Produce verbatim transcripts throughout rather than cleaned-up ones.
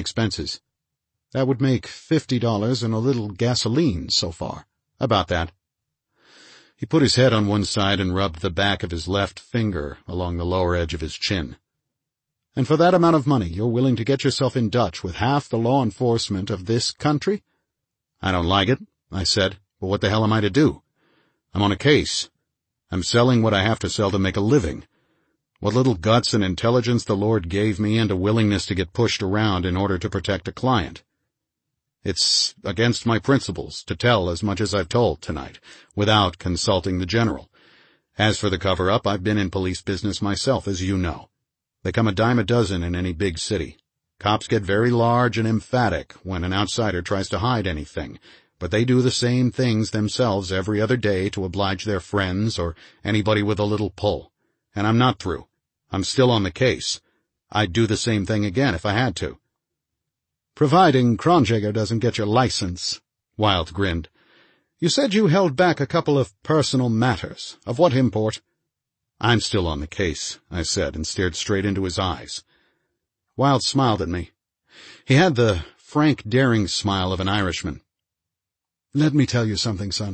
expenses. That would make fifty dollars and a little gasoline so far. About that. He put his head on one side and rubbed the back of his left finger along the lower edge of his chin. And for that amount of money, you're willing to get yourself in Dutch with half the law enforcement of this country? I don't like it, I said, but what the hell am I to do? I'm on a case. I'm selling what I have to sell to make a living. What little guts and intelligence the Lord gave me, and a willingness to get pushed around in order to protect a client. It's against my principles to tell as much as I've told tonight, without consulting the general. As for the cover-up, I've been in police business myself, as you know. They come a dime a dozen in any big city. Cops get very large and emphatic when an outsider tries to hide anything, but they do the same things themselves every other day to oblige their friends or anybody with a little pull. And I'm not through. I'm still on the case. I'd do the same thing again if I had to. Providing Kronjäger doesn't get your license, Wilde grinned. You said you held back a couple of personal matters. Of what import? I'm still on the case, I said, and stared straight into his eyes. Wilde smiled at me. He had the frank, daring smile of an Irishman. Let me tell you something, son.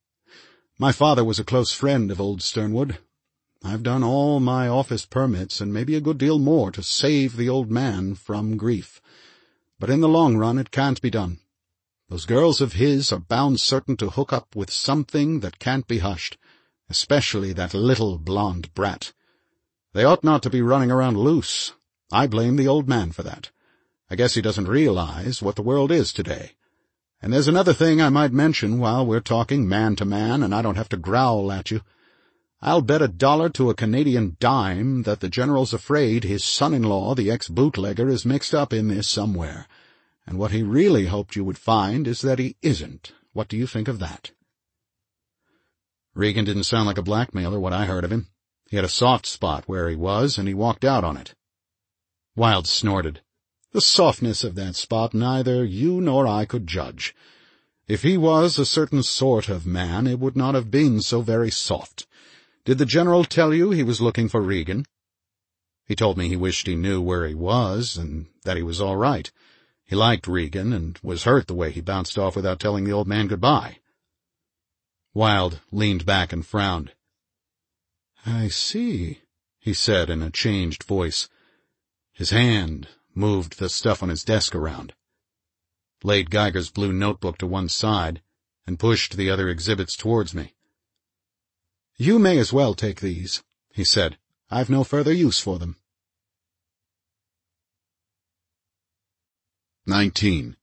My father was a close friend of old Sternwood. I've done all my office permits and maybe a good deal more to save the old man from grief. But in the long run it can't be done. Those girls of his are bound certain to hook up with something that can't be hushed, especially that little blonde brat. They ought not to be running around loose. I blame the old man for that. I guess he doesn't realize what the world is today. And there's another thing I might mention while we're talking man to man, and I don't have to growl at you. I'll bet a dollar to a Canadian dime that the general's afraid his son-in-law, the ex-bootlegger, is mixed up in this somewhere. And what he really hoped you would find is that he isn't. What do you think of that? Regan didn't sound like a blackmailer, what I heard of him. He had a soft spot where he was, and he walked out on it. Wilde snorted. The softness of that spot neither you nor I could judge. If he was a certain sort of man, it would not have been so very soft. Did the general tell you he was looking for Regan? He told me he wished he knew where he was, and that he was all right. He liked Regan, and was hurt the way he bounced off without telling the old man goodbye. Wilde leaned back and frowned. I see, he said in a changed voice. His hand moved the stuff on his desk around, laid Geiger's blue notebook to one side, and pushed the other exhibits towards me. You may as well take these, he said. I've no further use for them. Nineteen.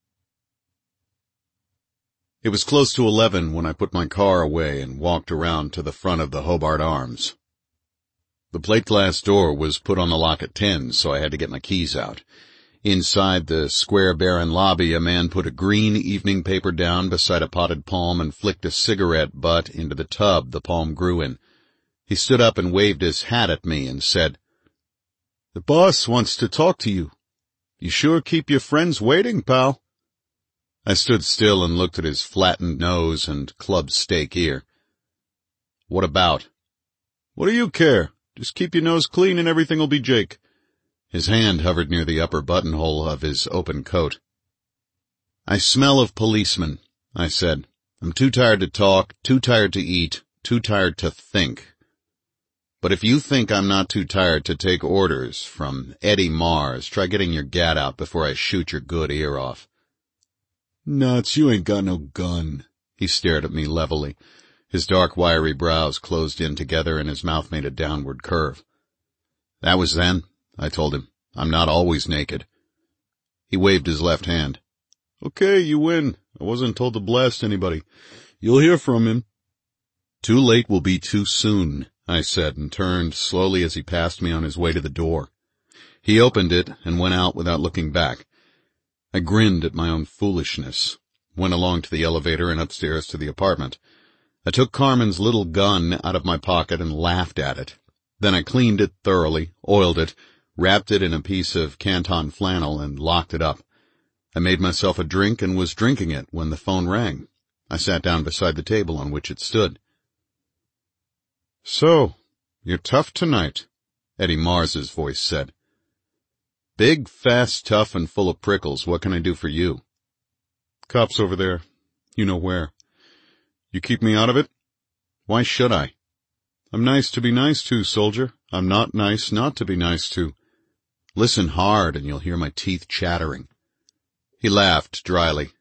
It was close to eleven when I put my car away and walked around to the front of the Hobart Arms. The plate glass door was put on the lock at ten, so I had to get my keys out. Inside the square barren lobby, a man put a green evening paper down beside a potted palm and flicked a cigarette butt into the tub the palm grew in. He stood up and waved his hat at me and said, The boss wants to talk to you. You sure keep your friends waiting, pal. I stood still and looked at his flattened nose and clubbed steak ear. What about? What do you care? Just keep your nose clean and everything'll be jake. His hand hovered near the upper buttonhole of his open coat. I smell of policemen, I said. I'm too tired to talk, too tired to eat, too tired to think. But if you think I'm not too tired to take orders from Eddie Mars, try getting your gat out before I shoot your good ear off. Nuts, you ain't got no gun. He stared at me levelly. His dark, wiry brows closed in together and his mouth made a downward curve. That was then, I told him. I'm not always naked. He waved his left hand. Okay, you win. I wasn't told to blast anybody. You'll hear from him. Too late will be too soon, I said, and turned slowly as he passed me on his way to the door. He opened it and went out without looking back. I grinned at my own foolishness, went along to the elevator and upstairs to the apartment. I took Carmen's little gun out of my pocket and laughed at it. Then I cleaned it thoroughly, oiled it, wrapped it in a piece of Canton flannel, and locked it up. I made myself a drink and was drinking it when the phone rang. I sat down beside the table on which it stood. So, you're tough tonight, Eddie Mars's voice said. Big, fast, tough, and full of prickles. What can I do for you? Cops over there. You know where. You keep me out of it? Why should I? I'm nice to be nice to, soldier. I'm not nice not to be nice to. Listen hard and you'll hear my teeth chattering. He laughed dryly.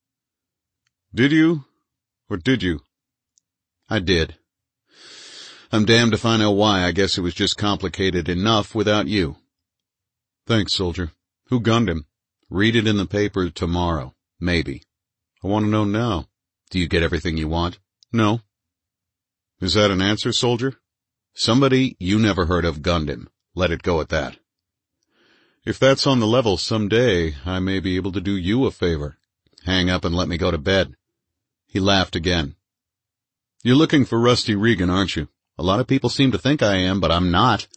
Did you? Or did you? I did. I'm damned if I know why. I guess it was just complicated enough without you. Thanks, soldier. Who gunned him? Read it in the paper tomorrow. Maybe. I want to know now. Do you get everything you want? No. Is that an answer, soldier? Somebody you never heard of gunned him. Let it go at that. If that's on the level someday, I may be able to do you a favor. Hang up and let me go to bed. He laughed again. You're looking for Rusty Regan, aren't you? A lot of people seem to think I am, but I'm not.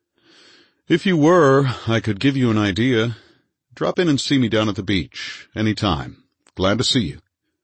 If you were, I could give you an idea. Drop in and see me down at the beach. Any time. Glad to see you.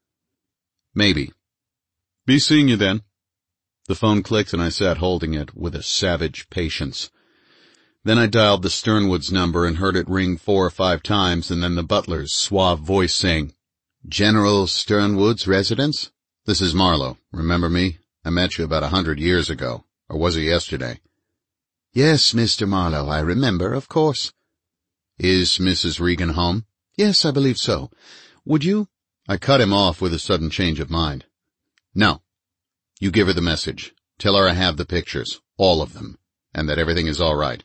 Maybe. Be seeing you then. The phone clicked and I sat holding it with a savage patience. Then I dialed the Sternwood's number and heard it ring four or five times, and then the butler's suave voice saying, General Sternwood's residence? This is Marlowe. Remember me? I met you about a hundred years ago. Or was it yesterday? Yes, Mister Marlowe, I remember, of course. Is Missus Regan home? Yes, I believe so. Would you? I cut him off with a sudden change of mind. No. You give her the message. Tell her I have the pictures. All of them. And that everything is all right.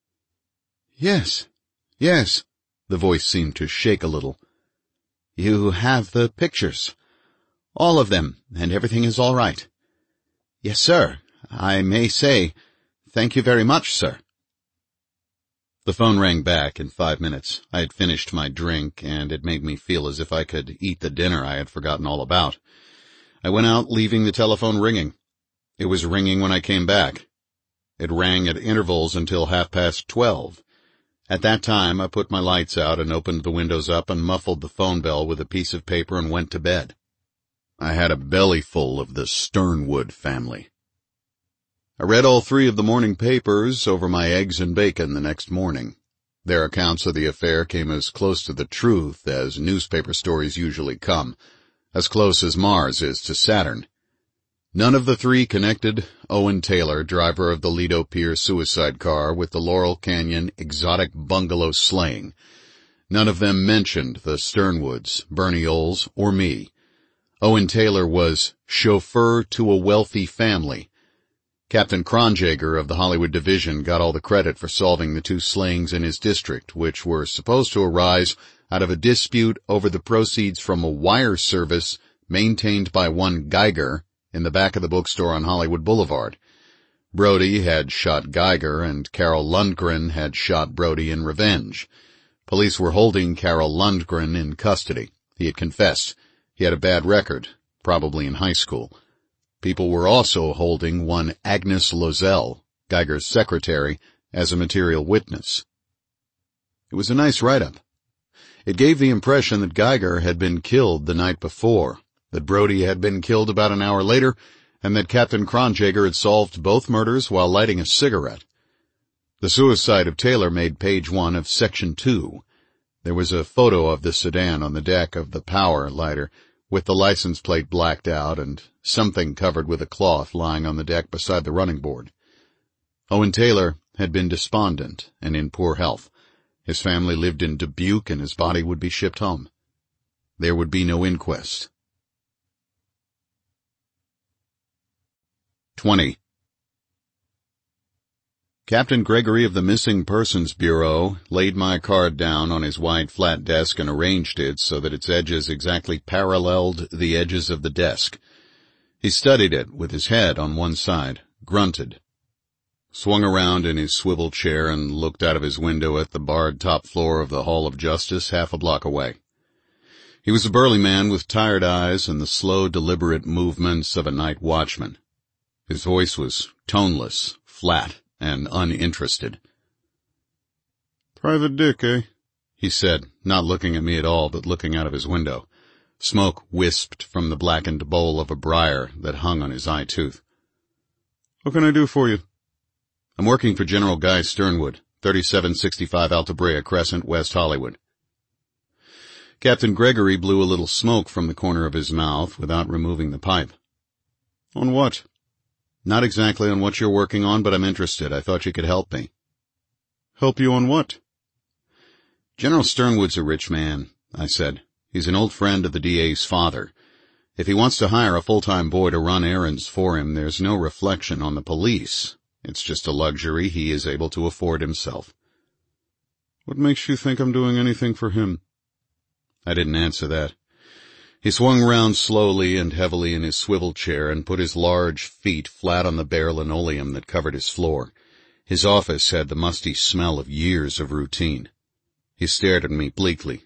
Yes, yes, the voice seemed to shake a little. You have the pictures. All of them, and everything is all right. Yes, sir. I may say, thank you very much, sir. The phone rang back in five minutes. I had finished my drink, and it made me feel as if I could eat the dinner I had forgotten all about. I went out, leaving the telephone ringing. It was ringing when I came back. It rang at intervals until half past twelve. At that time, I put my lights out and opened the windows up and muffled the phone bell with a piece of paper and went to bed. I had a bellyful of the Sternwood family. I read all three of the morning papers over my eggs and bacon the next morning. Their accounts of the affair came as close to the truth as newspaper stories usually come, as close as Mars is to Saturn. None of the three connected Owen Taylor, driver of the Lido Pier suicide car, with the Laurel Canyon exotic bungalow slaying. None of them mentioned the Sternwoods, Bernie Oles, or me. Owen Taylor was chauffeur to a wealthy family. Captain Kronjager of the Hollywood Division got all the credit for solving the two slayings in his district, which were supposed to arise out of a dispute over the proceeds from a wire service maintained by one Geiger in the back of the bookstore on Hollywood Boulevard. Brody had shot Geiger, and Carol Lundgren had shot Brody in revenge. Police were holding Carol Lundgren in custody. He had confessed. He had a bad record, probably in high school. People were also holding one Agnes Lozelle, Geiger's secretary, as a material witness. It was a nice write-up. It gave the impression that Geiger had been killed the night before, that Brody had been killed about an hour later, and that Captain Kronjager had solved both murders while lighting a cigarette. The suicide of Taylor made page one of section two. There was a photo of the sedan on the deck of the power lighter, with the license plate blacked out and something covered with a cloth lying on the deck beside the running board. Owen Taylor had been despondent and in poor health. His family lived in Dubuque, and his body would be shipped home. There would be no inquest. twenty. Captain Gregory of the Missing Persons Bureau laid my card down on his wide flat desk and arranged it so that its edges exactly paralleled the edges of the desk. He studied it with his head on one side, grunted, swung around in his swivel chair and looked out of his window at the barred top floor of the Hall of Justice half a block away. He was a burly man with tired eyes and the slow, deliberate movements of a night watchman. His voice was toneless, flat, and uninterested. Private Dick, eh? He said, not looking at me at all, but looking out of his window. Smoke wisped from the blackened bowl of a briar that hung on his eye tooth. What can I do for you? I'm working for General Guy Sternwood, thirty-seven sixty-five Alta Brea Crescent, West Hollywood. Captain Gregory blew a little smoke from the corner of his mouth without removing the pipe. On what? Not exactly on what you're working on, but I'm interested. I thought you could help me. Help you on what? General Sternwood's a rich man, I said. He's an old friend of the D A's father. If he wants to hire a full-time boy to run errands for him, there's no reflection on the police. It's just a luxury he is able to afford himself. What makes you think I'm doing anything for him? I didn't answer that. He swung round slowly and heavily in his swivel chair and put his large feet flat on the bare linoleum that covered his floor. His office had the musty smell of years of routine. He stared at me bleakly.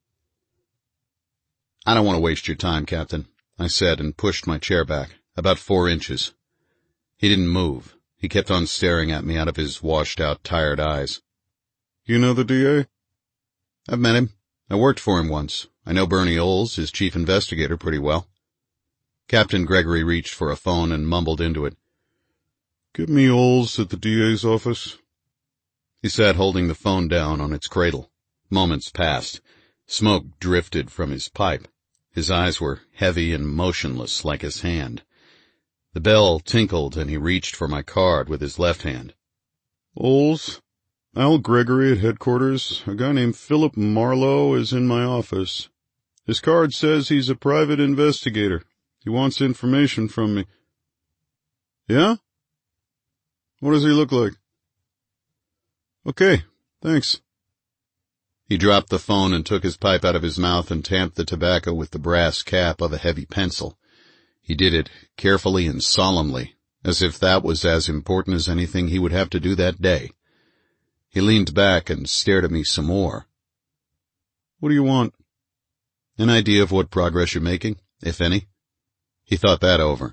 I don't want to waste your time, Captain, I said and pushed my chair back, about four inches. He didn't move. He kept on staring at me out of his washed-out, tired eyes. You know the D A? I've met him. I worked for him once. I know Bernie Olds, his chief investigator, pretty well. Captain Gregory reached for a phone and mumbled into it. Get me Olds at the D A's office. He sat holding the phone down on its cradle. Moments passed. Smoke drifted from his pipe. His eyes were heavy and motionless like his hand. The bell tinkled and he reached for my card with his left hand. Olds? Al Gregory at headquarters. A guy named Philip Marlowe is in my office. His card says he's a private investigator. He wants information from me. Yeah? What does he look like? Okay, thanks. He dropped the phone and took his pipe out of his mouth and tamped the tobacco with the brass cap of a heavy pencil. He did it carefully and solemnly, as if that was as important as anything he would have to do that day. He leaned back and stared at me some more. What do you want? An idea of what progress you're making, if any. He thought that over.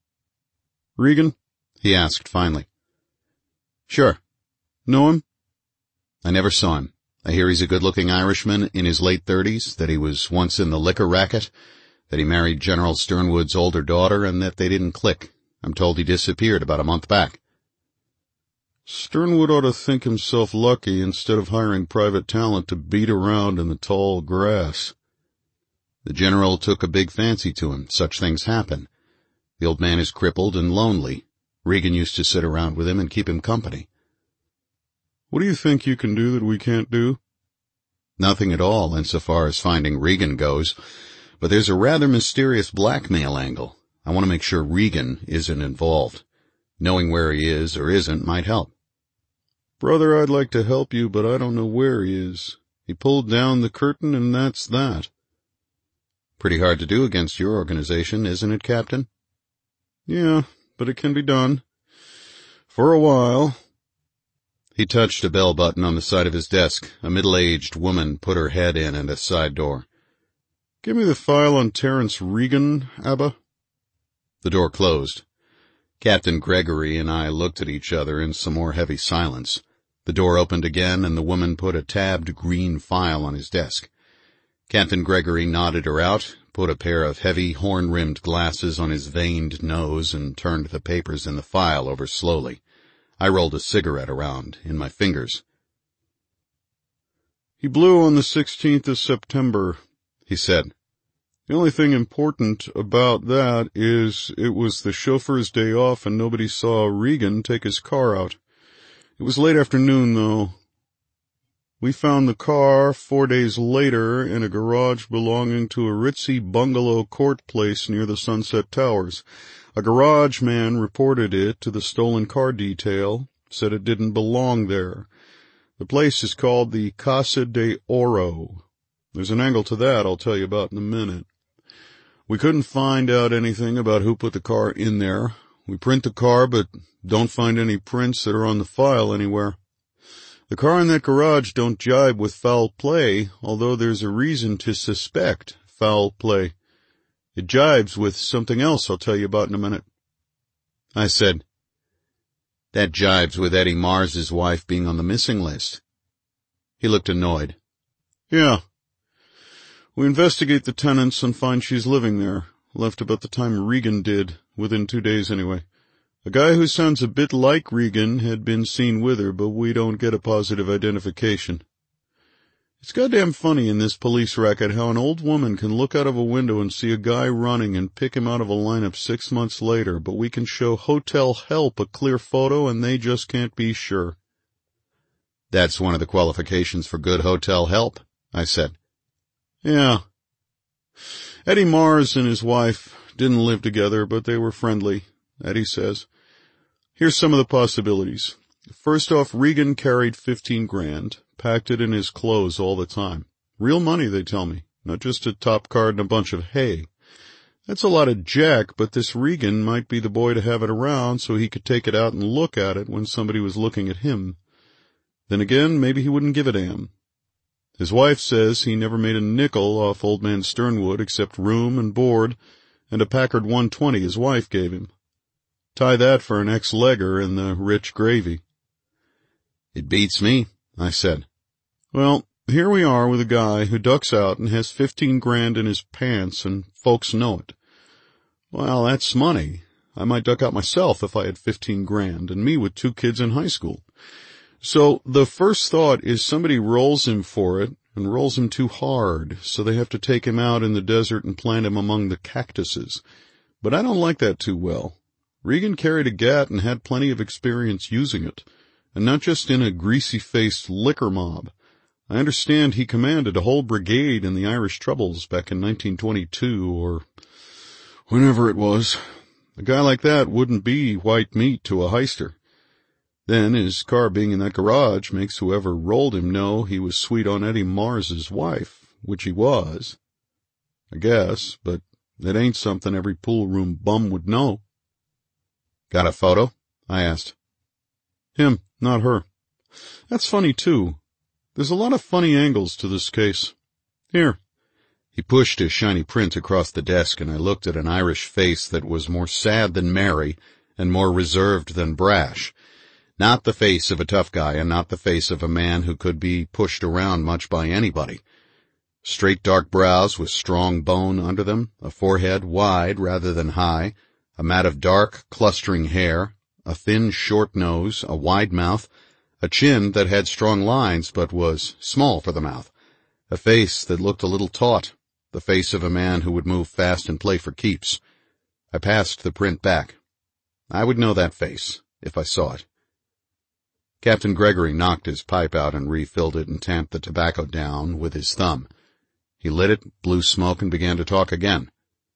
Regan? He asked finally. Sure. Know him? I never saw him. I hear he's a good-looking Irishman in his late thirties, that he was once in the liquor racket, that he married General Sternwood's older daughter, and that they didn't click. I'm told he disappeared about a month back. Sternwood ought to think himself lucky instead of hiring private talent to beat around in the tall grass. The general took a big fancy to him. Such things happen. The old man is crippled and lonely. Regan used to sit around with him and keep him company. What do you think you can do that we can't do? Nothing at all, insofar as finding Regan goes, but there's a rather mysterious blackmail angle. I want to make sure Regan isn't involved. Knowing where he is or isn't might help. Brother, I'd like to help you, but I don't know where he is. He pulled down the curtain, and that's that. Pretty hard to do against your organization, isn't it, Captain? Yeah, but it can be done. For a while. He touched a bell button on the side of his desk. A middle-aged woman put her head in at a side door. Give me the file on Terence Regan, Abba. The door closed. Captain Gregory and I looked at each other in some more heavy silence. The door opened again, and the woman put a tabbed green file on his desk. Captain Gregory nodded her out, put a pair of heavy horn-rimmed glasses on his veined nose, and turned the papers in the file over slowly. I rolled a cigarette around in my fingers. He blew on the sixteenth of September, he said. The only thing important about that is it was the chauffeur's day off and nobody saw Regan take his car out. It was late afternoon, though. We found the car four days later in a garage belonging to a ritzy bungalow court place near the Sunset Towers. A garage man reported it to the stolen car detail, said it didn't belong there. The place is called the Casa de Oro. There's an angle to that I'll tell you about in a minute. We couldn't find out anything about who put the car in there. We print the car, but don't find any prints that are on the file anywhere. The car in that garage don't jibe with foul play, although there's a reason to suspect foul play. It jibes with something else I'll tell you about in a minute. I said, that jibes with Eddie Mars's wife being on the missing list. He looked annoyed. Yeah. We investigate the tenants and find she's living there. Left about the time Regan did, within two days anyway. A guy who sounds a bit like Regan had been seen with her, but we don't get a positive identification. It's goddamn funny in this police racket how an old woman can look out of a window and see a guy running and pick him out of a lineup six months later, but we can show Hotel Help a clear photo and they just can't be sure. That's one of the qualifications for good Hotel Help, I said. Yeah. Eddie Mars and his wife didn't live together, but they were friendly, Eddie says. Here's some of the possibilities. First off, Regan carried fifteen grand, packed it in his clothes all the time. Real money, they tell me, not just a top card and a bunch of hay. That's a lot of jack, but this Regan might be the boy to have it around so he could take it out and look at it when somebody was looking at him. Then again, maybe he wouldn't give a damn. His wife says he never made a nickel off old man Sternwood except room and board and a Packard one twenty his wife gave him. Tie that for an ex-legger and the rich gravy. It beats me, I said. Well, here we are with a guy who ducks out and has fifteen grand in his pants and folks know it. Well, that's money. I might duck out myself if I had fifteen grand and me with two kids in high school. So the first thought is somebody rolls him for it and rolls him too hard, so they have to take him out in the desert and plant him among the cactuses. But I don't like that too well. Regan carried a gat and had plenty of experience using it, and not just in a greasy-faced liquor mob. I understand he commanded a whole brigade in the Irish Troubles back in nineteen twenty-two, or whenever it was. A guy like that wouldn't be white meat to a heister. Then his car being in that garage makes whoever rolled him know he was sweet on Eddie Mars's wife, which he was. I guess, but it ain't something every pool room bum would know. Got a photo? I asked. Him, not her. That's funny, too. There's a lot of funny angles to this case. Here. He pushed his shiny print across the desk, and I looked at an Irish face that was more sad than merry and more reserved than brash. Not the face of a tough guy, and not the face of a man who could be pushed around much by anybody. Straight dark brows with strong bone under them, a forehead wide rather than high, a mat of dark, clustering hair, a thin, short nose, a wide mouth, a chin that had strong lines but was small for the mouth, a face that looked a little taut, the face of a man who would move fast and play for keeps. I passed the print back. I would know that face, if I saw it. Captain Gregory knocked his pipe out and refilled it and tamped the tobacco down with his thumb. He lit it, blew smoke, and began to talk again.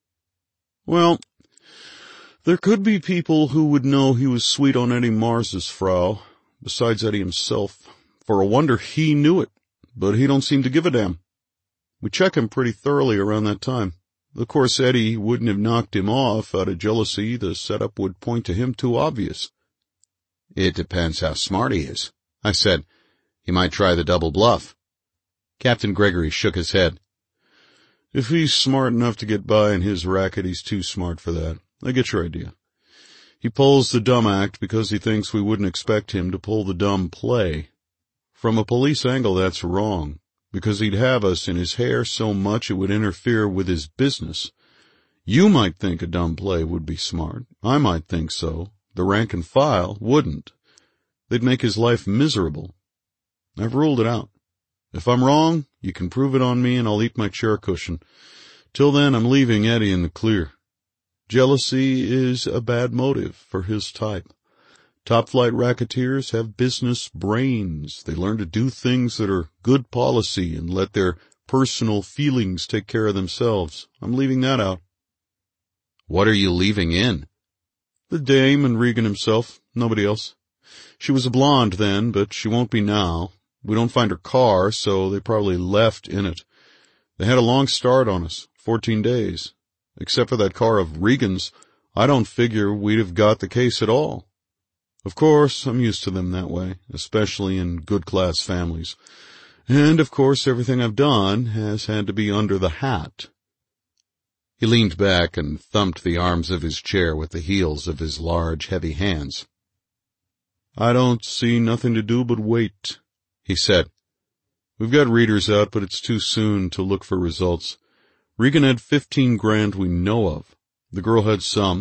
Well, there could be people who would know he was sweet on Eddie Mars's frau, besides Eddie himself. For a wonder he knew it, but he don't seem to give a damn. We check him pretty thoroughly around that time. Of course, Eddie wouldn't have knocked him off out of jealousy. The setup would point to him too obvious. It depends how smart he is, I said. He might try the double bluff. Captain Gregory shook his head. If he's smart enough to get by in his racket, he's too smart for that. I get your idea. He pulls the dumb act because he thinks we wouldn't expect him to pull the dumb play. From a police angle, that's wrong, because he'd have us in his hair so much it would interfere with his business. You might think a dumb play would be smart. I might think so. The rank and file wouldn't. They'd make his life miserable. I've ruled it out. If I'm wrong, you can prove it on me and I'll eat my chair cushion. Till then, I'm leaving Eddie in the clear. Jealousy is a bad motive for his type. Top-flight racketeers have business brains. They learn to do things that are good policy and let their personal feelings take care of themselves. I'm leaving that out. What are you leaving in? The dame and Regan himself, nobody else. She was a blonde then, but she won't be now. We don't find her car, so they probably left in it. They had a long start on us, fourteen days. Except for that car of Regan's, I don't figure we'd have got the case at all. Of course, I'm used to them that way, especially in good-class families. And, of course, everything I've done has had to be under the hat. He leaned back and thumped the arms of his chair with the heels of his large, heavy hands. I don't see nothing to do but wait, he said. We've got readers out, but it's too soon to look for results. Regan had fifteen grand we know of. The girl had some.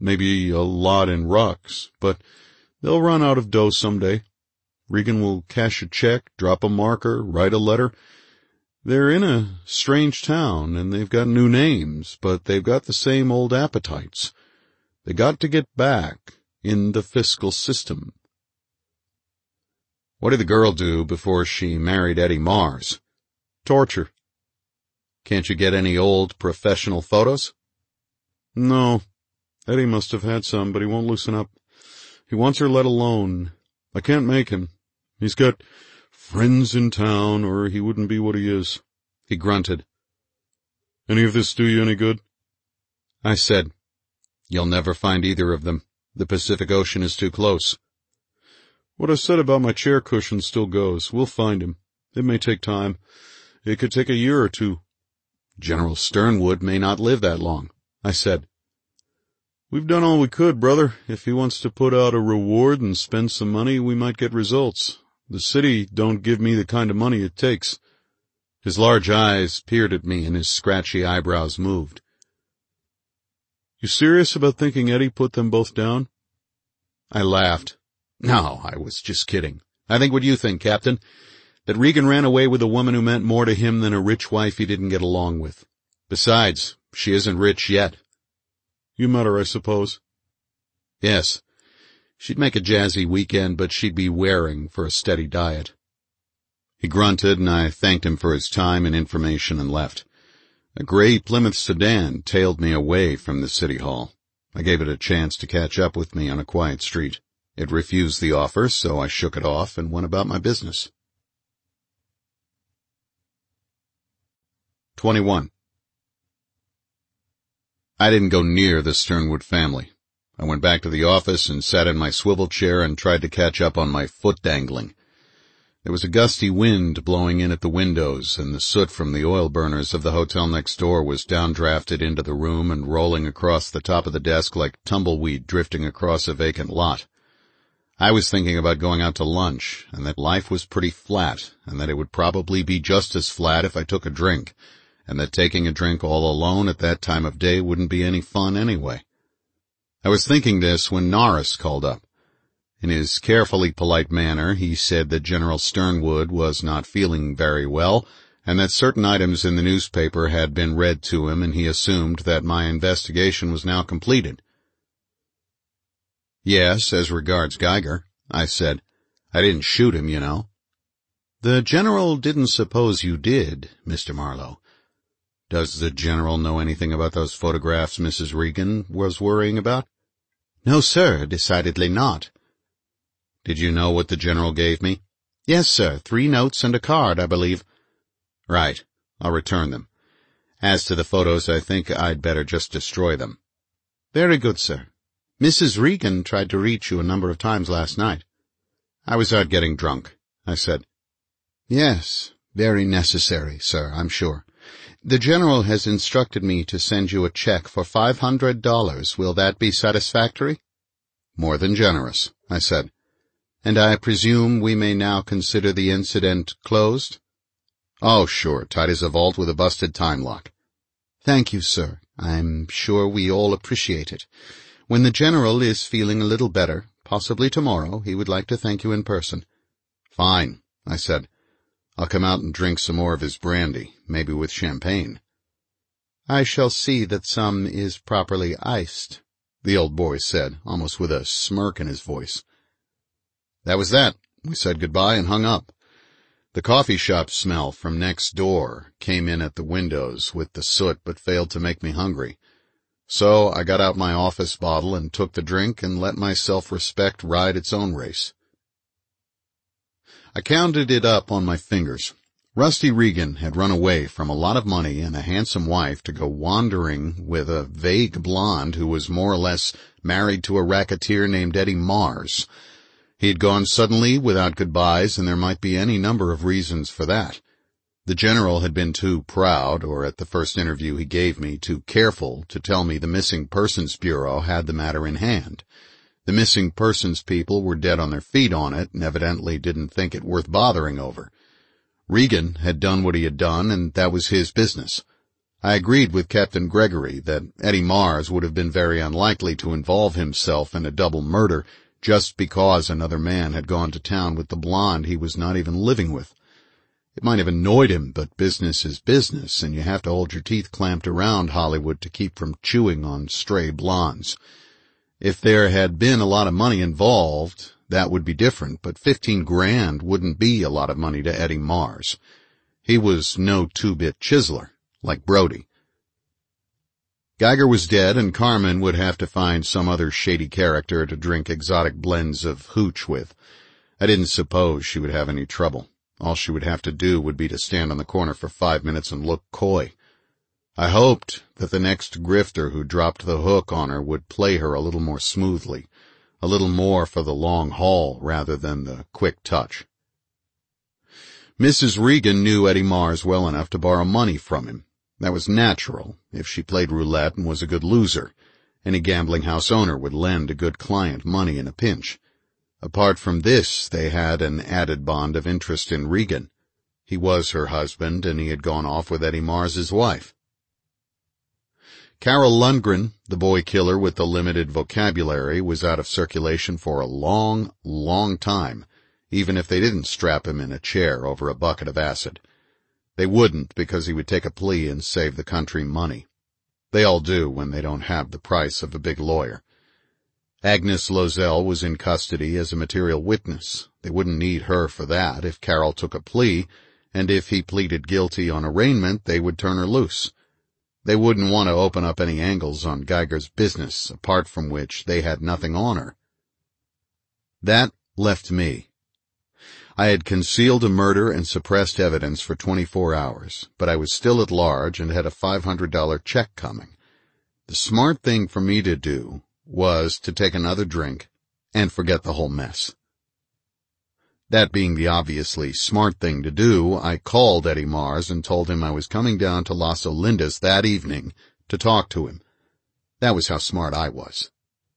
maybe a lot in rocks, but they'll run out of dough someday. Regan will cash a check, drop a marker, write a letter. They're in a strange town, and they've got new names, but they've got the same old appetites. They got to get back in the fiscal system. What did the girl do before she married Eddie Mars? Torture. Can't you get any old professional photos? No. Eddie must have had some, but he won't loosen up. He wants her let alone. I can't make him. He's got friends in town, or he wouldn't be what he is. He grunted. Any of this do you any good? I said, You'll never find either of them. The Pacific Ocean is too close. What I said about my chair cushion still goes. We'll find him. It may take time. It could take a year or two. General Sternwood may not live that long, I said. We've done all we could, brother. If he wants to put out a reward and spend some money, we might get results. The city don't give me the kind of money it takes. His large eyes peered at me and his scratchy eyebrows moved. You serious about thinking Eddie put them both down? I laughed. No, I was just kidding. I think what you think, Captain, that Regan ran away with a woman who meant more to him than a rich wife he didn't get along with. Besides, she isn't rich yet. You met her, I suppose? Yes. She'd make a jazzy weekend, but she'd be wearing for a steady diet. He grunted, and I thanked him for his time and information and left. A gray Plymouth sedan tailed me away from the city hall. I gave it a chance to catch up with me on a quiet street. It refused the offer, so I shook it off and went about my business. twenty-one. I didn't go near the Sternwood family. I went back to the office and sat in my swivel chair and tried to catch up on my foot dangling. There was a gusty wind blowing in at the windows, and the soot from the oil burners of the hotel next door was downdrafted into the room and rolling across the top of the desk like tumbleweed drifting across a vacant lot. I was thinking about going out to lunch, and that life was pretty flat, and that it would probably be just as flat if I took a drink, and that taking a drink all alone at that time of day wouldn't be any fun anyway. I was thinking this when Norris called up. In his carefully polite manner, he said that General Sternwood was not feeling very well, and that certain items in the newspaper had been read to him, and he assumed that my investigation was now completed. Yes, as regards Geiger, I said. I didn't shoot him, you know. The General didn't suppose you did, Mister Marlowe. Does the General know anything about those photographs Missus Regan was worrying about? No, sir, decidedly not. Did you know what the General gave me? Yes, sir, three notes and a card, I believe. Right, I'll return them. As to the photos, I think I'd better just destroy them. Very good, sir. Missus Regan tried to reach you a number of times last night. I was out getting drunk, I said. Yes, very necessary, sir, I'm sure. The General has instructed me to send you a check for five hundred dollars. Will that be satisfactory? More than generous, I said. And I presume we may now consider the incident closed? Oh, sure, tight as a vault with a busted time lock. Thank you, sir. I'm sure we all appreciate it. When the General is feeling a little better, possibly tomorrow, he would like to thank you in person. Fine, I said. I'll come out and drink some more of his brandy, maybe with champagne. I shall see that some is properly iced, the old boy said, almost with a smirk in his voice. That was that. We said goodbye and hung up. The coffee shop smell from next door came in at the windows with the soot but failed to make me hungry. So I got out my office bottle and took the drink and let my self-respect ride its own race. I counted it up on my fingers. Rusty Regan had run away from a lot of money and a handsome wife to go wandering with a vague blonde who was more or less married to a racketeer named Eddie Mars. He had gone suddenly without goodbyes, and there might be any number of reasons for that. The General had been too proud, or at the first interview he gave me, too careful to tell me the Missing Persons Bureau had the matter in hand. The missing persons people were dead on their feet on it and evidently didn't think it worth bothering over. Regan had done what he had done, and that was his business. I agreed with Captain Gregory that Eddie Mars would have been very unlikely to involve himself in a double murder just because another man had gone to town with the blonde he was not even living with. It might have annoyed him, but business is business, and you have to hold your teeth clamped around Hollywood to keep from chewing on stray blondes. If there had been a lot of money involved, that would be different, but fifteen grand wouldn't be a lot of money to Eddie Mars. He was no two-bit chiseler, like Brody. Geiger was dead, and Carmen would have to find some other shady character to drink exotic blends of hooch with. I didn't suppose she would have any trouble. All she would have to do would be to stand on the corner for five minutes and look coy. I hoped that the next grifter who dropped the hook on her would play her a little more smoothly, a little more for the long haul rather than the quick touch. Missus Regan knew Eddie Mars well enough to borrow money from him. That was natural. If she played roulette and was a good loser, any gambling house owner would lend a good client money in a pinch. Apart from this, they had an added bond of interest in Regan. He was her husband, and he had gone off with Eddie Mars's wife. Carol Lundgren, the boy killer with the limited vocabulary, was out of circulation for a long, long time, even if they didn't strap him in a chair over a bucket of acid. They wouldn't, because he would take a plea and save the country money. They all do when they don't have the price of a big lawyer. Agnes Lozel was in custody as a material witness. They wouldn't need her for that if Carol took a plea, and if he pleaded guilty on arraignment, they would turn her loose. They wouldn't want to open up any angles on Geiger's business, apart from which they had nothing on her. That left me. I had concealed a murder and suppressed evidence for twenty-four hours, but I was still at large and had a five hundred dollars check coming. The smart thing for me to do was to take another drink and forget the whole mess. That being the obviously smart thing to do, I called Eddie Mars and told him I was coming down to Las Olindas that evening to talk to him. That was how smart I was.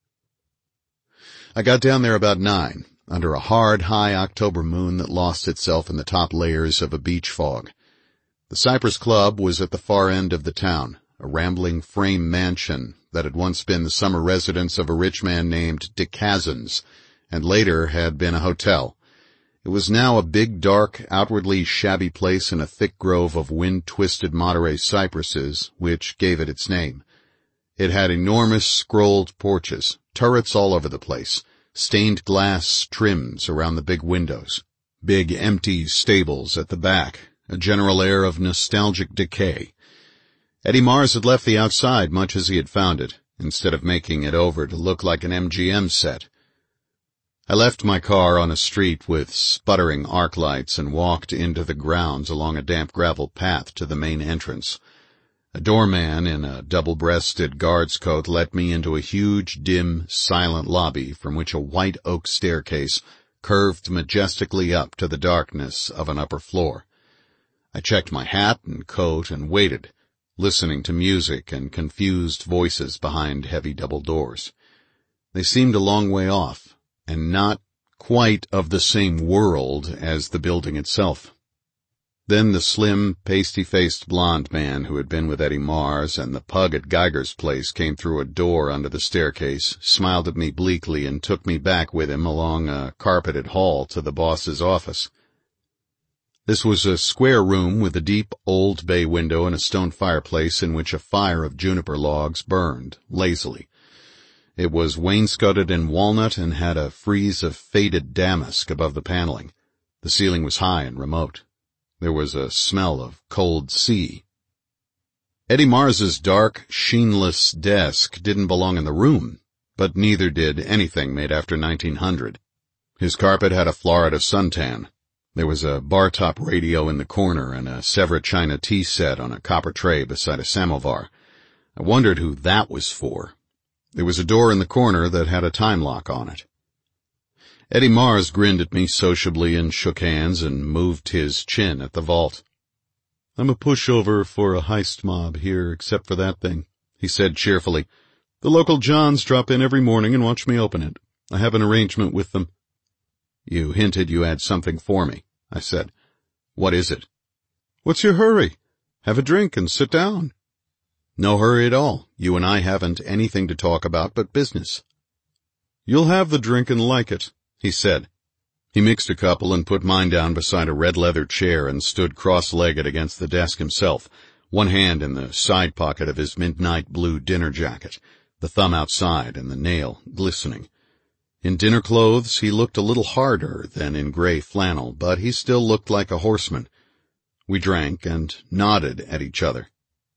I got down there about nine, under a hard, high October moon that lost itself in the top layers of a beach fog. The Cypress Club was at the far end of the town, a rambling frame mansion that had once been the summer residence of a rich man named Dick Hazens, and later had been a hotel. It was now a big, dark, outwardly shabby place in a thick grove of wind-twisted Monterey cypresses, which gave it its name. It had enormous scrolled porches, turrets all over the place, stained glass trims around the big windows, big empty stables at the back, a general air of nostalgic decay. Eddie Mars had left the outside much as he had found it, instead of making it over to look like an M G M set. I left my car on a street with sputtering arc lights and walked into the grounds along a damp gravel path to the main entrance. A doorman in a double-breasted guard's coat let me into a huge, dim, silent lobby from which a white oak staircase curved majestically up to the darkness of an upper floor. I checked my hat and coat and waited, listening to music and confused voices behind heavy double doors. They seemed a long way off, and not quite of the same world as the building itself. Then the slim, pasty-faced blonde man who had been with Eddie Mars and the pug at Geiger's place came through a door under the staircase, smiled at me bleakly, and took me back with him along a carpeted hall to the boss's office. This was a square room with a deep, old bay window and a stone fireplace in which a fire of juniper logs burned lazily. It was wainscoted in walnut and had a frieze of faded damask above the paneling. The ceiling was high and remote. There was a smell of cold sea. Eddie Mars's dark, sheenless desk didn't belong in the room, but neither did anything made after nineteen hundred. His carpet had a Florida suntan. There was a bar-top radio in the corner and a Sevres china tea set on a copper tray beside a samovar. I wondered who that was for. There was a door in the corner that had a time lock on it. Eddie Mars grinned at me sociably and shook hands and moved his chin at the vault. "I'm a pushover for a heist mob here, except for that thing," he said cheerfully. "The local Johns drop in every morning and watch me open it. I have an arrangement with them." "You hinted you had something for me," I said. "What is it?" "What's your hurry? Have a drink and sit down. No hurry at all. You and I haven't anything to talk about but business. You'll have the drink and like it, he said. He mixed a couple and put mine down beside a red leather chair and stood cross-legged against the desk himself, one hand in the side pocket of his midnight blue dinner jacket, the thumb outside and the nail glistening. In dinner clothes, he looked a little harder than in gray flannel, but he still looked like a horseman. We drank and nodded at each other.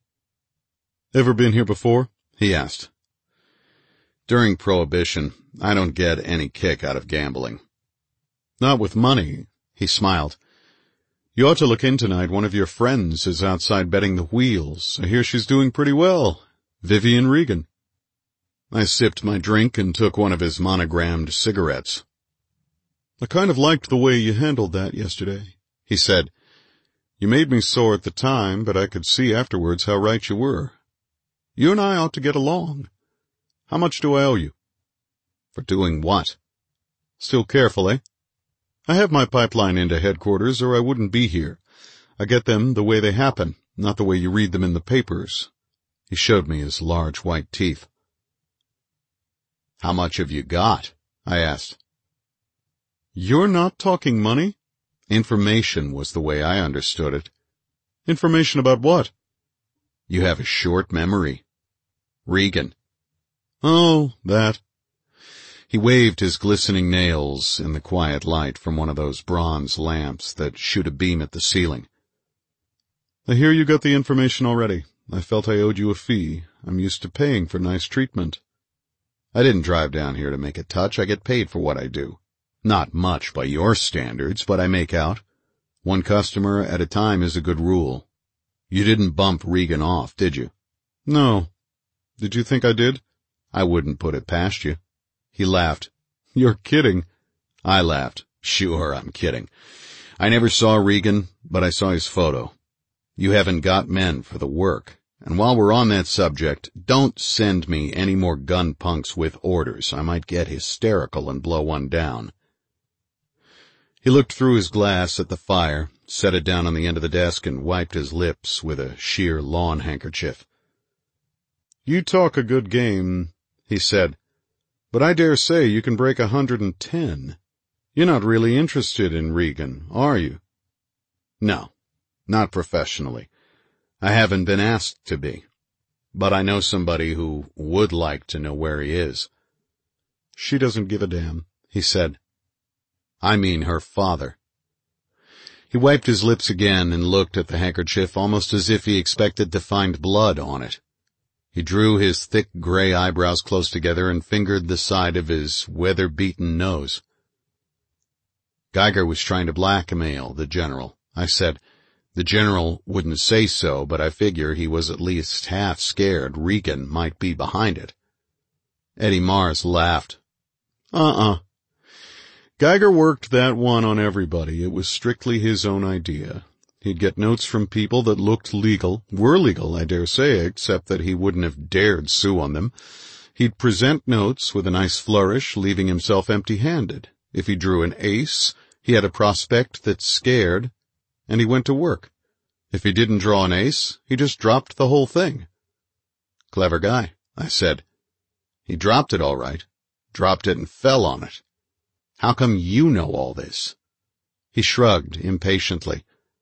Ever been here before? He asked. During Prohibition, I don't get any kick out of gambling. Not with money, he smiled. You ought to look in tonight. One of your friends is outside betting the wheels. I hear she's doing pretty well. Vivian Regan. I sipped my drink and took one of his monogrammed cigarettes. I kind of liked the way you handled that yesterday, he said. You made me sore at the time, but I could see afterwards how right you were. You and I ought to get along. How much do I owe you? For doing what? Still careful, eh? I have my pipeline into headquarters or I wouldn't be here. I get them the way they happen, not the way you read them in the papers. He showed me his large white teeth. How much have you got? I asked. You're not talking money? Information was the way I understood it. Information about what? You have a short memory. Regan. Oh, that. He waved his glistening nails in the quiet light from one of those bronze lamps that shoot a beam at the ceiling. I hear you got the information already. I felt I owed you a fee. I'm used to paying for nice treatment. I didn't drive down here to make a touch. I get paid for what I do. Not much by your standards, but I make out. One customer at a time is a good rule. You didn't bump Regan off, did you? No. Did you think I did? I wouldn't put it past you. He laughed. You're kidding. I laughed. Sure, I'm kidding. I never saw Regan, but I saw his photo. You haven't got men for the work. And while we're on that subject, don't send me any more gun punks with orders. I might get hysterical and blow one down. He looked through his glass at the fire, set it down on the end of the desk, and wiped his lips with a sheer lawn handkerchief. You talk a good game, he said, but I dare say you can break a hundred and ten. You're not really interested in Regan, are you? No, not professionally. I haven't been asked to be, but I know somebody who would like to know where he is. She doesn't give a damn, he said. I mean her father. He wiped his lips again and looked at the handkerchief almost as if he expected to find blood on it. He drew his thick gray eyebrows close together and fingered the side of his weather-beaten nose. Geiger was trying to blackmail the general, I said. The general wouldn't say so, but I figure he was at least half scared Regan might be behind it. Eddie Mars laughed. Uh-uh. Geiger worked that one on everybody. It was strictly his own idea. He'd get notes from people that looked legal, were legal, I dare say, except that he wouldn't have dared sue on them. He'd present notes with a nice flourish, leaving himself empty-handed. If he drew an ace, he had a prospect that scared, and he went to work. If he didn't draw an ace, he just dropped the whole thing. Clever guy, I said. He dropped it all right. Dropped it and fell on it. How come you know all this? He shrugged impatiently.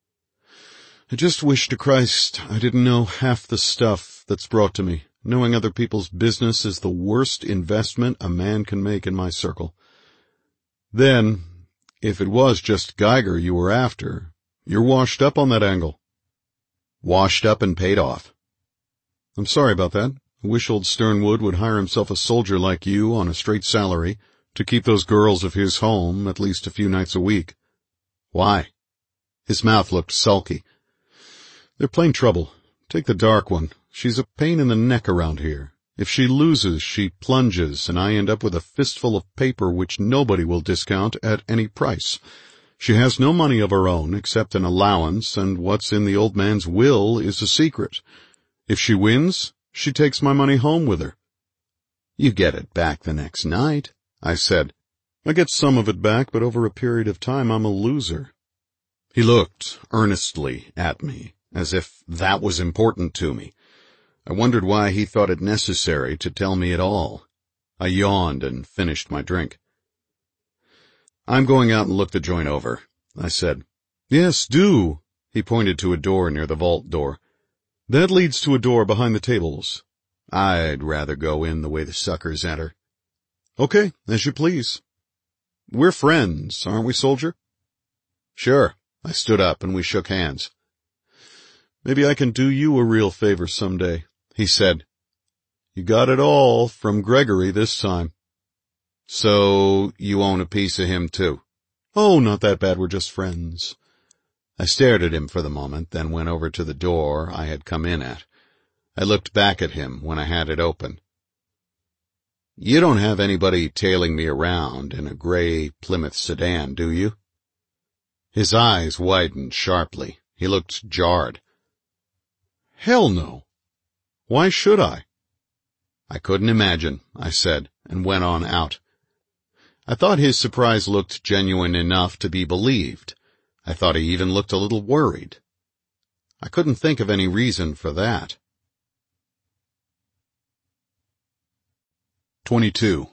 I just wish to Christ I didn't know half the stuff that's brought to me. Knowing other people's business is the worst investment a man can make in my circle. Then, if it was just Geiger you were after, you're washed up on that angle. Washed up and paid off. I'm sorry about that. I wish old Sternwood would hire himself a soldier like you on a straight salary to keep those girls of his home at least a few nights a week. Why? His mouth looked sulky. They're plain trouble. Take the dark one. She's a pain in the neck around here. If she loses, she plunges, and I end up with a fistful of paper which nobody will discount at any price. She has no money of her own except an allowance, and what's in the old man's will is a secret. If she wins, she takes my money home with her. You get it back the next night, I said. I get some of it back, but over a period of time I'm a loser. He looked earnestly at me, as if that was important to me. I wondered why he thought it necessary to tell me at all. I yawned and finished my drink. I'm going out and look the joint over, I said. Yes, do. He pointed to a door near the vault door. That leads to a door behind the tables. I'd rather go in the way the suckers enter. Okay, as you please. We're friends, aren't we, soldier? Sure. I stood up and we shook hands. Maybe I can do you a real favor someday, he said. You got it all from Gregory this time. So you own a piece of him too? Oh, not that bad, we're just friends. I stared at him for the moment, then went over to the door I had come in at. I looked back at him when I had it open. You don't have anybody tailing me around in a gray Plymouth sedan, do you? His eyes widened sharply. He looked jarred. Hell no. Why should I? I couldn't imagine, I said, and went on out. I thought his surprise looked genuine enough to be believed. I thought he even looked a little worried. I couldn't think of any reason for that. twenty-two.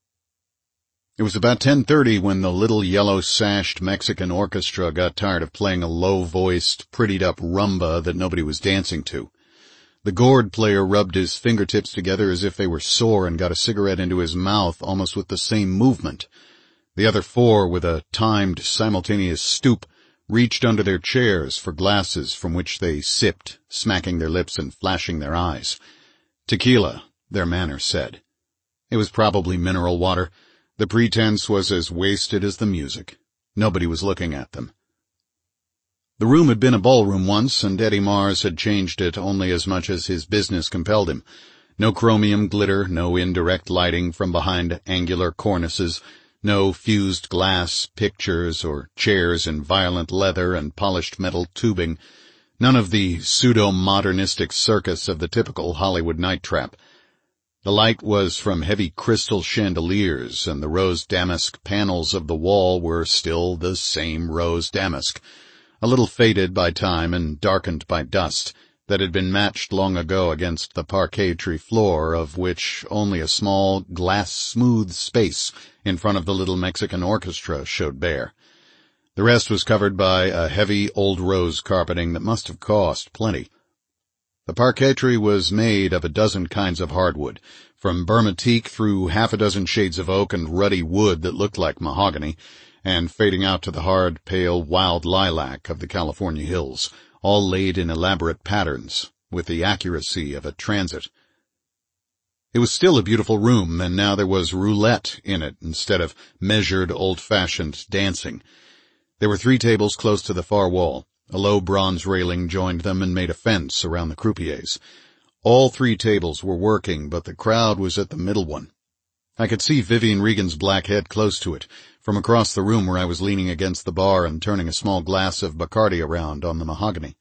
It was about ten thirty when the little yellow-sashed Mexican orchestra got tired of playing a low-voiced, prettied-up rumba that nobody was dancing to. The gourd player rubbed his fingertips together as if they were sore and got a cigarette into his mouth almost with the same movement. The other four, with a timed, simultaneous stoop, reached under their chairs for glasses from which they sipped, smacking their lips and flashing their eyes. Tequila, their manner said. It was probably mineral water. The pretense was as wasted as the music. Nobody was looking at them. The room had been a ballroom once, and Eddie Mars had changed it only as much as his business compelled him. No chromium glitter, no indirect lighting from behind angular cornices, no fused glass pictures or chairs in violent leather and polished metal tubing, none of the pseudo-modernistic circus of the typical Hollywood night trap. The light was from heavy crystal chandeliers, and the rose damask panels of the wall were still the same rose damask, a little faded by time and darkened by dust, that had been matched long ago against the parquetry floor, of which only a small, glass-smooth space in front of the little Mexican orchestra showed bare. The rest was covered by a heavy old rose carpeting that must have cost plenty. The parquetry was made of a dozen kinds of hardwood, from Burma teak through half a dozen shades of oak and ruddy wood that looked like mahogany, and fading out to the hard, pale, wild lilac of the California hills, all laid in elaborate patterns, with the accuracy of a transit. It was still a beautiful room, and now there was roulette in it instead of measured, old-fashioned dancing. There were three tables close to the far wall. A low bronze railing joined them and made a fence around the croupiers. All three tables were working, but the crowd was at the middle one. I could see Vivian Regan's black head close to it, from across the room where I was leaning against the bar and turning a small glass of Bacardi around on the mahogany.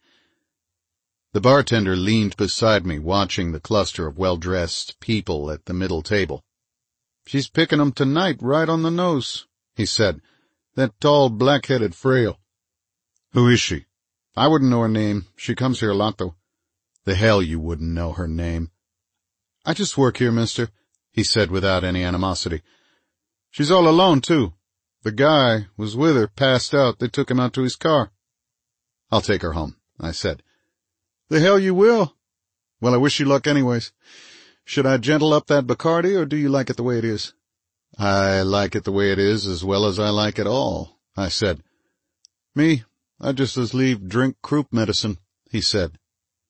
The bartender leaned beside me, watching the cluster of well-dressed people at the middle table. "She's picking 'em tonight right on the nose," he said. "That tall, black-headed frail." "Who is she?" "I wouldn't know her name. She comes here a lot, though." "The hell you wouldn't know her name." "I just work here, mister," he said without any animosity. "She's all alone, too. The guy was with her, passed out. They took him out to his car." "I'll take her home," I said. "The hell you will. Well, I wish you luck anyways. Should I gentle up that Bacardi, or do you like it the way it is?" "I like it the way it is as well as I like it all," I said. "Me, I just as leave drink croup medicine," he said.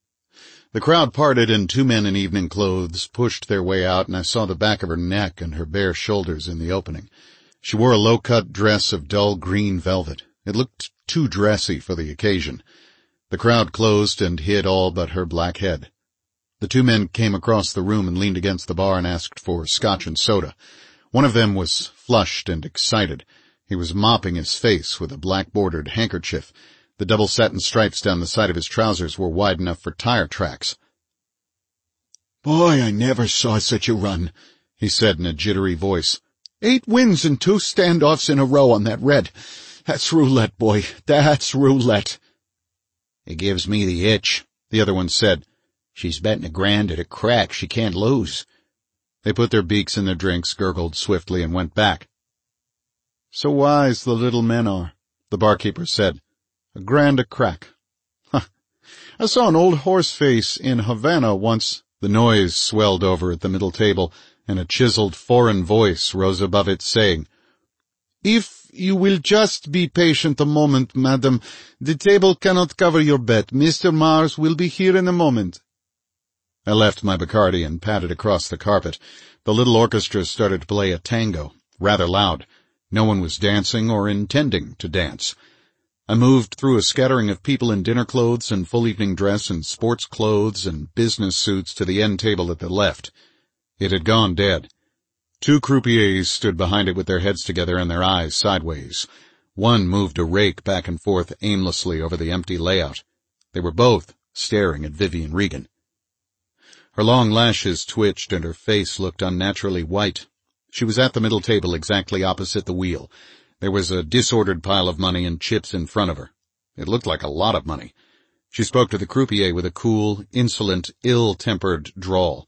The crowd parted and two men in evening clothes pushed their way out, and I saw the back of her neck and her bare shoulders in the opening. She wore a low-cut dress of dull green velvet. It looked too dressy for the occasion. The crowd closed and hid all but her black head. The two men came across the room and leaned against the bar and asked for scotch and soda. One of them was flushed and excited. He was mopping his face with a black-bordered handkerchief. The double satin stripes down the side of his trousers were wide enough for tire tracks. "Boy, I never saw such a run," he said in a jittery voice. "Eight wins and two standoffs in a row on that red. That's roulette, boy. That's roulette." "It gives me the itch," the other one said. She's betting a grand at a crack she can't lose. They put their beaks in their drinks, gurgled swiftly, and went back. So wise the little men are, the barkeeper said. A grand a crack. Huh. I saw an old horse face in Havana once. The noise swelled over at the middle table, and a chiseled foreign voice rose above it, saying, If you will just be patient a moment, madam, the table cannot cover your bet. Mister Mars will be here in a moment. I left my Bacardi and padded across the carpet. The little orchestra started to play a tango, rather loud. No one was dancing or intending to dance. I moved through a scattering of people in dinner clothes and full evening dress and sports clothes and business suits to the end table at the left. It had gone dead. Two croupiers stood behind it with their heads together and their eyes sideways. One moved a rake back and forth aimlessly over the empty layout. They were both staring at Vivian Regan. Her long lashes twitched and her face looked unnaturally white. She was at the middle table exactly opposite the wheel. There was a disordered pile of money and chips in front of her. It looked like a lot of money. She spoke to the croupier with a cool, insolent, ill-tempered drawl.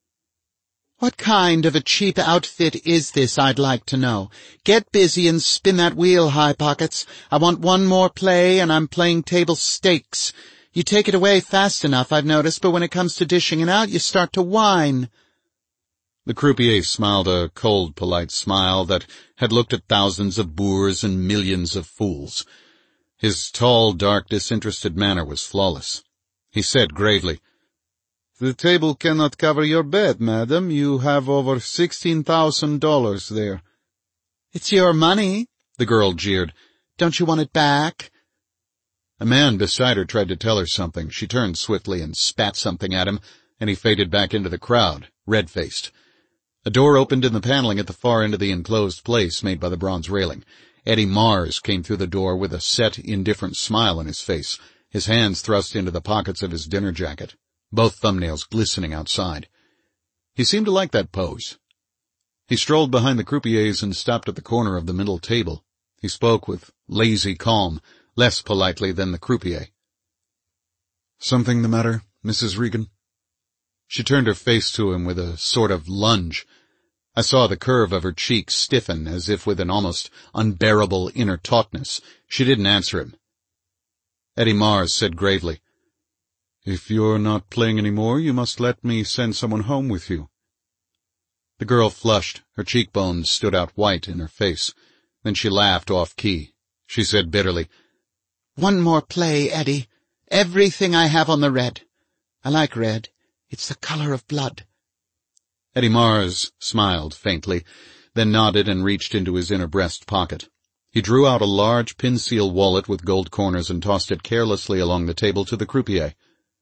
What kind of a cheap outfit is this, I'd like to know? Get busy and spin that wheel, High Pockets. I want one more play, and I'm playing table stakes. You take it away fast enough, I've noticed, but when it comes to dishing it out, you start to whine. The croupier smiled a cold, polite smile that had looked at thousands of boors and millions of fools. His tall, dark, disinterested manner was flawless. He said gravely, The table cannot cover your bet, madam. You have over sixteen thousand dollars there. It's your money, the girl jeered. Don't you want it back? A man beside her tried to tell her something. She turned swiftly and spat something at him, and he faded back into the crowd, red-faced. A door opened in the paneling at the far end of the enclosed place made by the bronze railing. Eddie Mars came through the door with a set, indifferent smile on his face, his hands thrust into the pockets of his dinner jacket, both thumbnails glistening outside. He seemed to like that pose. He strolled behind the croupiers and stopped at the corner of the middle table. He spoke with lazy calm, less politely than the croupier. Something the matter, Missus Regan? She turned her face to him with a sort of lunge. I saw the curve of her cheek stiffen as if with an almost unbearable inner tautness. She didn't answer him. Eddie Mars said gravely, If you're not playing any more, you must let me send someone home with you. The girl flushed. Her cheekbones stood out white in her face. Then she laughed off-key. She said bitterly, One more play, Eddie. Everything I have on the red. I like red. It's the color of blood. Eddie Mars smiled faintly, then nodded and reached into his inner breast pocket. He drew out a large pin-seal wallet with gold corners and tossed it carelessly along the table to the croupier.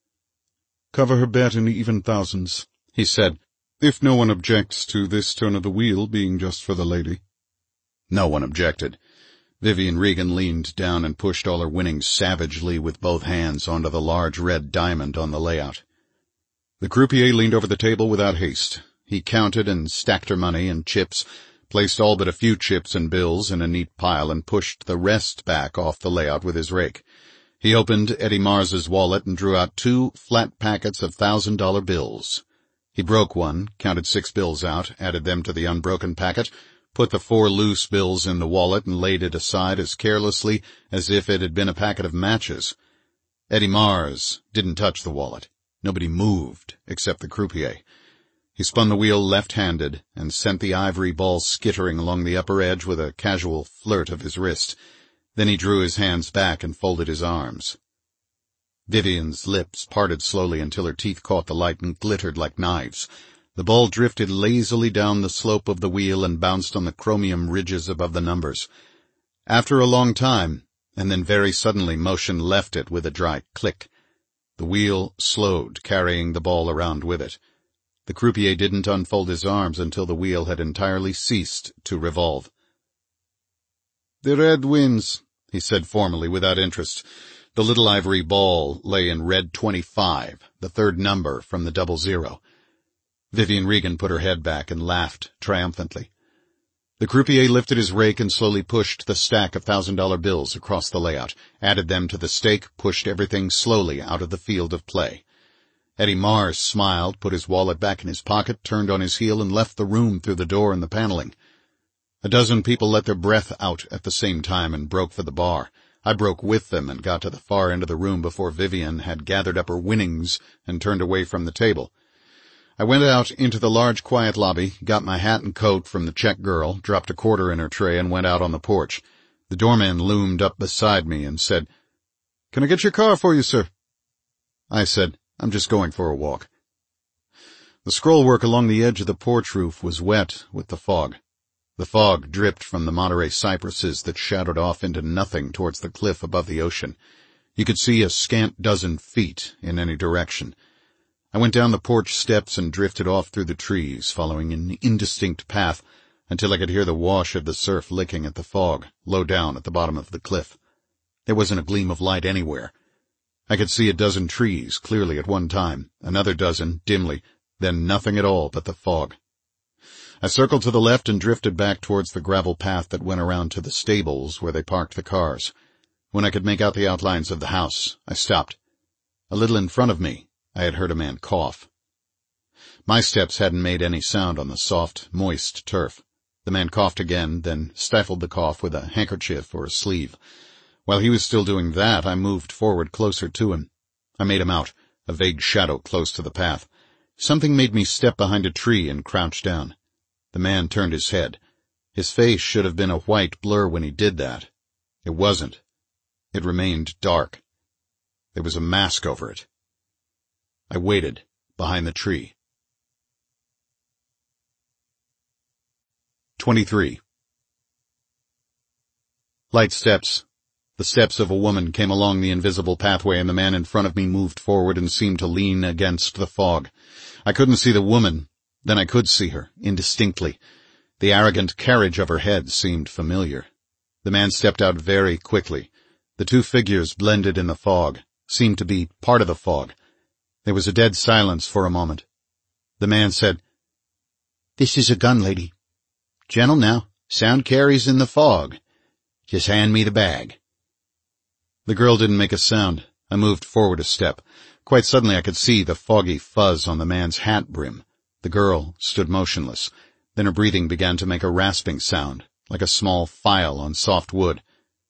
Cover her bet in even thousands, he said, if no one objects to this turn of the wheel being just for the lady. No one objected. Vivian Regan leaned down and pushed all her winnings savagely with both hands onto the large red diamond on the layout. The croupier leaned over the table without haste. He counted and stacked her money and chips, placed all but a few chips and bills in a neat pile, and pushed the rest back off the layout with his rake. He opened Eddie Mars's wallet and drew out two flat packets of thousand-dollar bills. He broke one, counted six bills out, added them to the unbroken packet, put the four loose bills in the wallet, and laid it aside as carelessly as if it had been a packet of matches. Eddie Mars didn't touch the wallet. Nobody moved, except the croupier. He spun the wheel left-handed and sent the ivory ball skittering along the upper edge with a casual flirt of his wrist. Then he drew his hands back and folded his arms. Vivian's lips parted slowly until her teeth caught the light and glittered like knives. The ball drifted lazily down the slope of the wheel and bounced on the chromium ridges above the numbers. After a long time, and then very suddenly, motion left it with a dry click. The wheel slowed, carrying the ball around with it. The croupier didn't unfold his arms until the wheel had entirely ceased to revolve. The red wins, he said formally, without interest. The little ivory ball lay in red twenty-five, the third number from the double zero. Vivian Regan put her head back and laughed triumphantly. The croupier lifted his rake and slowly pushed the stack of thousand-dollar bills across the layout, added them to the stake, pushed everything slowly out of the field of play. Eddie Mars smiled, put his wallet back in his pocket, turned on his heel, and left the room through the door in the paneling. A dozen people let their breath out at the same time and broke for the bar. I broke with them and got to the far end of the room before Vivian had gathered up her winnings and turned away from the table. I went out into the large, quiet lobby, got my hat and coat from the Czech girl, dropped a quarter in her tray, and went out on the porch. The doorman loomed up beside me and said, "Can I get your car for you, sir?" I said, "I'm just going for a walk." The scrollwork along the edge of the porch roof was wet with the fog. The fog dripped from the Monterey cypresses that shadowed off into nothing towards the cliff above the ocean. You could see a scant dozen feet in any direction. I went down the porch steps and drifted off through the trees, following an indistinct path until I could hear the wash of the surf licking at the fog, low down at the bottom of the cliff. There wasn't a gleam of light anywhere. I could see a dozen trees clearly at one time, another dozen dimly, then nothing at all but the fog. I circled to the left and drifted back towards the gravel path that went around to the stables where they parked the cars. When I could make out the outlines of the house, I stopped. A little in front of me, I had heard a man cough. My steps hadn't made any sound on the soft, moist turf. The man coughed again, then stifled the cough with a handkerchief or a sleeve. While he was still doing that, I moved forward closer to him. I made him out, a vague shadow close to the path. Something made me step behind a tree and crouch down. The man turned his head. His face should have been a white blur when he did that. It wasn't. It remained dark. There was a mask over it. I waited behind the tree. twenty-three. Light steps. The steps of a woman came along the invisible pathway, and the man in front of me moved forward and seemed to lean against the fog. I couldn't see the woman. Then I could see her, indistinctly. The arrogant carriage of her head seemed familiar. The man stepped out very quickly. The two figures blended in the fog, seemed to be part of the fog. There was a dead silence for a moment. The man said, "This is a gun, lady. Gentle now, sound carries in the fog. Just hand me the bag." The girl didn't make a sound. I moved forward a step. Quite suddenly I could see the foggy fuzz on the man's hat brim. The girl stood motionless. Then her breathing began to make a rasping sound, like a small file on soft wood.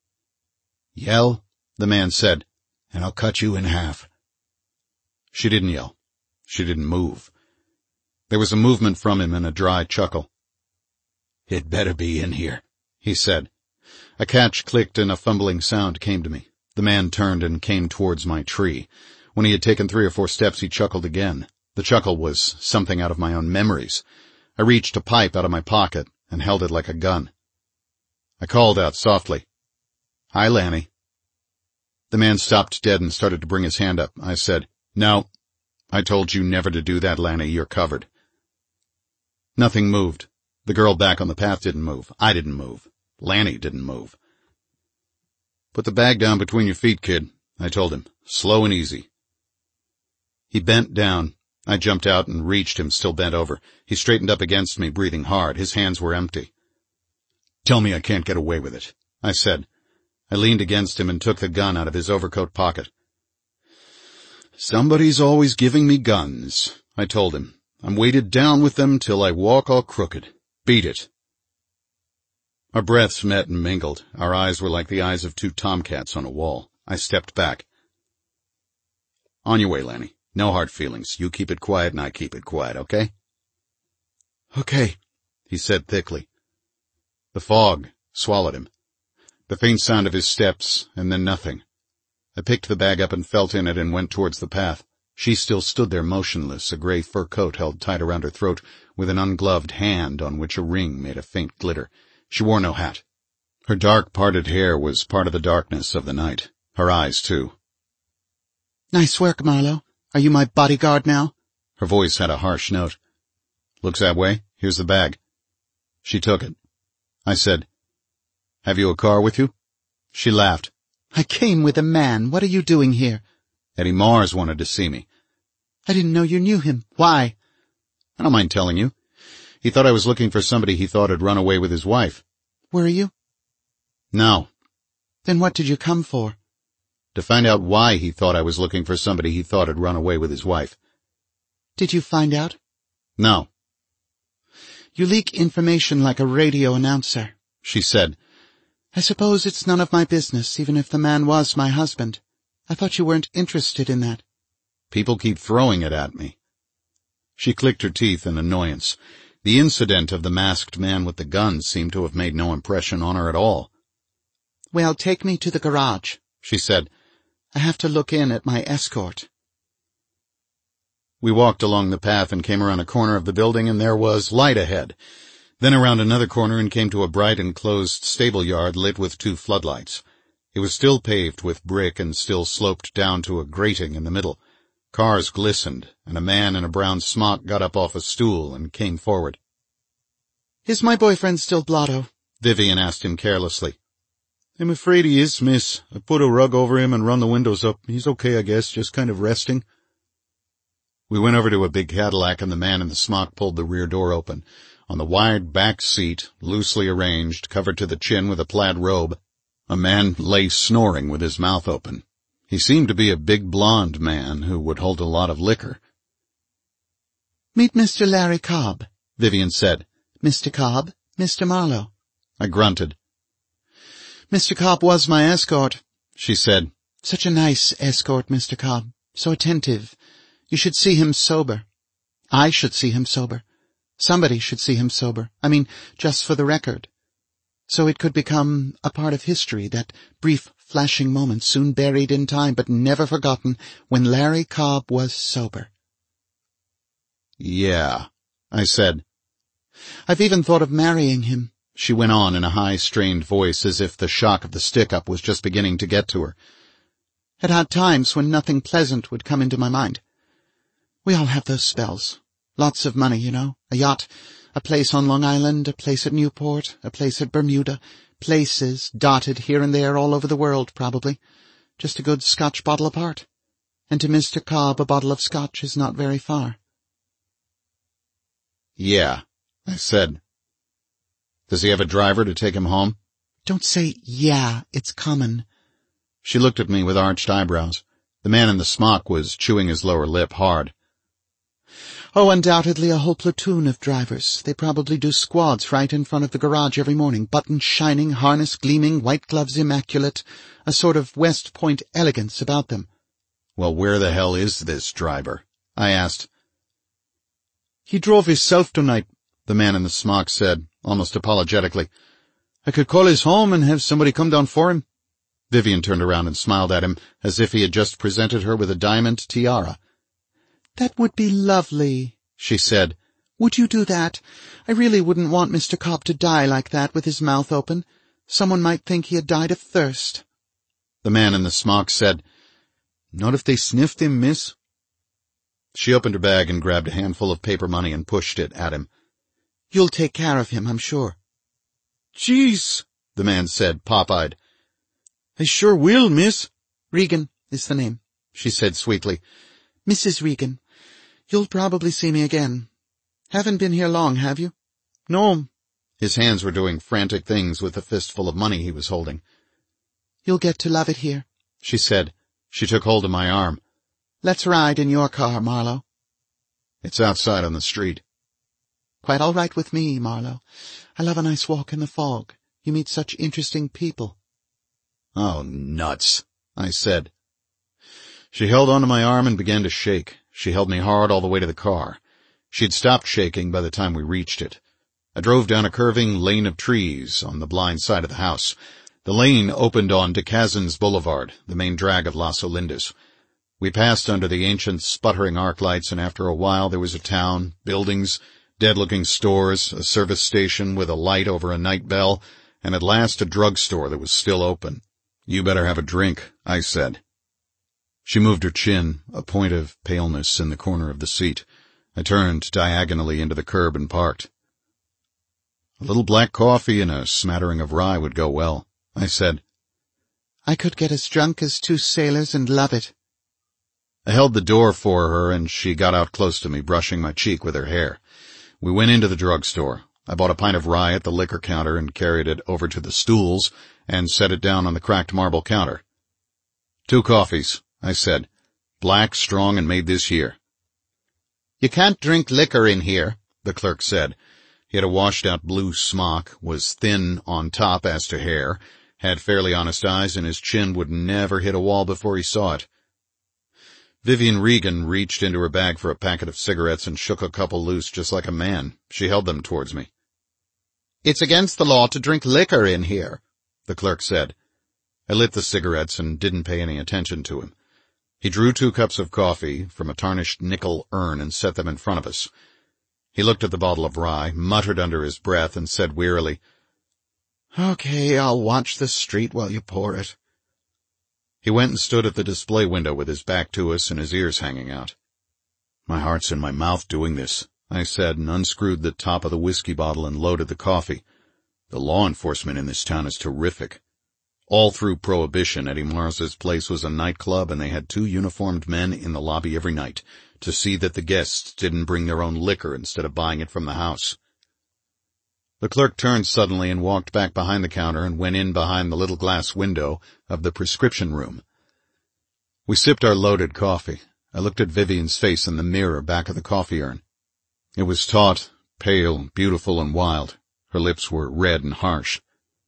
"Yell," the man said, "and I'll cut you in half." She didn't yell. She didn't move. There was a movement from him and a dry chuckle. "It better be in here," he said. A catch clicked and a fumbling sound came to me. The man turned and came towards my tree. When he had taken three or four steps, he chuckled again. The chuckle was something out of my own memories. I reached a pipe out of my pocket and held it like a gun. I called out softly, "Hi, Lanny." The man stopped dead and started to bring his hand up. I said, "No, I told you never to do that, Lanny. You're covered." Nothing moved. The girl back on the path didn't move. I didn't move. Lanny didn't move. "Put the bag down between your feet, kid," I told him, slow and easy. He bent down. I jumped out and reached him, still bent over. He straightened up against me, breathing hard. His hands were empty. "Tell me I can't get away with it," I said. I leaned against him and took the gun out of his overcoat pocket. "Somebody's always giving me guns," I told him. "I'm weighted down with them till I walk all crooked. Beat it." Our breaths met and mingled. Our eyes were like the eyes of two tomcats on a wall. I stepped back. "On your way, Lanny. No hard feelings. You keep it quiet and I keep it quiet, okay?" "Okay," he said thickly. The fog swallowed him. The faint sound of his steps, and then nothing. I picked the bag up and felt in it and went towards the path. She still stood there motionless, a gray fur coat held tight around her throat, with an ungloved hand on which a ring made a faint glitter. She wore no hat. Her dark parted hair was part of the darkness of the night. Her eyes, too. "Nice work, Marlowe. Are you my bodyguard now?" Her voice had a harsh note. "Looks that way. Here's the bag." She took it. I said, "Have you a car with you?" She laughed. "I came with a man. What are you doing here?" "Eddie Mars wanted to see me." "I didn't know you knew him. Why?" "I don't mind telling you. He thought I was looking for somebody he thought had run away with his wife." "Were you?" "No." "Then what did you come for?" "To find out why he thought I was looking for somebody he thought had run away with his wife." Did you find out? No. You leak information like a radio announcer, she said. I suppose it's none of my business, even if the man was my husband. I thought you weren't interested in that. People keep throwing it at me. She clicked her teeth in annoyance. The incident of the masked man with the gun seemed to have made no impression on her at all. Well, take me to the garage, she said. I have to look in at my escort. We walked along the path and came around a corner of the building, and there was light ahead. Then around another corner and came to a bright enclosed stable yard lit with two floodlights. It was still paved with brick and still sloped down to a grating in the middle. Cars glistened, and a man in a brown smock got up off a stool and came forward. Is my boyfriend still blotto? Vivian asked him carelessly. I'm afraid he is, miss. I put a rug over him and run the windows up. He's okay, I guess, just kind of resting. We went over to a big Cadillac, and the man in the smock pulled the rear door open. On the wide back seat, loosely arranged, covered to the chin with a plaid robe, a man lay snoring with his mouth open. He seemed to be a big blond man who would hold a lot of liquor. Meet Mister Larry Cobb, Vivian said. Mister Cobb, Mister Marlowe. I grunted. Mister Cobb was my escort, she said. Such a nice escort, Mister Cobb. So attentive. You should see him sober. I should see him sober. Somebody should see him sober. I mean, just for the record. So it could become a part of history, that brief, flashing moment soon buried in time but never forgotten when Larry Cobb was sober. Yeah, I said. I've even thought of marrying him, she went on in a high, strained voice as if the shock of the stick-up was just beginning to get to her. Had had times when nothing pleasant would come into my mind. We all have those spells. Lots of money, you know. A yacht, a place on Long Island, a place at Newport, a place at Bermuda. Places dotted here and there all over the world, probably. Just a good Scotch bottle apart. And to Mister Cobb, a bottle of Scotch is not very far. Yeah, I said. Does he have a driver to take him home? Don't say yeah, it's common. She looked at me with arched eyebrows. The man in the smock was chewing his lower lip hard. Oh, undoubtedly a whole platoon of drivers. They probably do squads right in front of the garage every morning, buttons shining, harness gleaming, white gloves immaculate, a sort of West Point elegance about them. Well, where the hell is this driver? I asked. He drove himself tonight, the man in the smock said, almost apologetically. I could call his home and have somebody come down for him. Vivian turned around and smiled at him as if he had just presented her with a diamond tiara. That would be lovely, she said. Would you do that? I really wouldn't want Mister Cobb to die like that with his mouth open. Someone might think he had died of thirst. The man in the smock said, Not if they sniffed him, miss. She opened her bag and grabbed a handful of paper money and pushed it at him. You'll take care of him, I'm sure. Jeez, the man said, pop-eyed. I sure will, miss. Regan is the name, she said sweetly. Missus Regan. You'll probably see me again. Haven't been here long, have you? No. His hands were doing frantic things with the fistful of money he was holding. You'll get to love it here, she said. She took hold of my arm. Let's ride in your car, Marlowe. It's outside on the street. Quite all right with me, Marlowe. I love a nice walk in the fog. You meet such interesting people. Oh, nuts, I said. She held onto my arm and began to shake. She held me hard all the way to the car. She had stopped shaking by the time we reached it. I drove down a curving lane of trees on the blind side of the house. The lane opened on to Kazans Boulevard, the main drag of Las Olindas. We passed under the ancient sputtering arc lights, and after a while there was a town, buildings, dead-looking stores, a service station with a light over a night bell, and at last a drugstore that was still open. You better have a drink, I said. She moved her chin, a point of paleness in the corner of the seat. I turned diagonally into the curb and parked. A little black coffee and a smattering of rye would go well, I said. I could get as drunk as two sailors and love it. I held the door for her, and she got out close to me, brushing my cheek with her hair. We went into the drugstore. I bought a pint of rye at the liquor counter and carried it over to the stools and set it down on the cracked marble counter. Two coffees, I said. Black, strong, and made this year. You can't drink liquor in here, the clerk said. He had a washed-out blue smock, was thin on top as to hair, had fairly honest eyes, and his chin would never hit a wall before he saw it. Vivian Regan reached into her bag for a packet of cigarettes and shook a couple loose just like a man. She held them towards me. It's against the law to drink liquor in here, the clerk said. I lit the cigarettes and didn't pay any attention to him. He drew two cups of coffee from a tarnished nickel urn and set them in front of us. He looked at the bottle of rye, muttered under his breath, and said wearily, "Okay, I'll watch the street while you pour it." He went and stood at the display window with his back to us and his ears hanging out. My heart's in my mouth doing this, I said, and unscrewed the top of the whiskey bottle and loaded the coffee. The law enforcement in this town is terrific. All through Prohibition, Eddie Mars's place was a nightclub, and they had two uniformed men in the lobby every night to see that the guests didn't bring their own liquor instead of buying it from the house. The clerk turned suddenly and walked back behind the counter and went in behind the little glass window of the prescription room. We sipped our loaded coffee. I looked at Vivian's face in the mirror back of the coffee urn. It was taut, pale, beautiful, and wild. Her lips were red and harsh.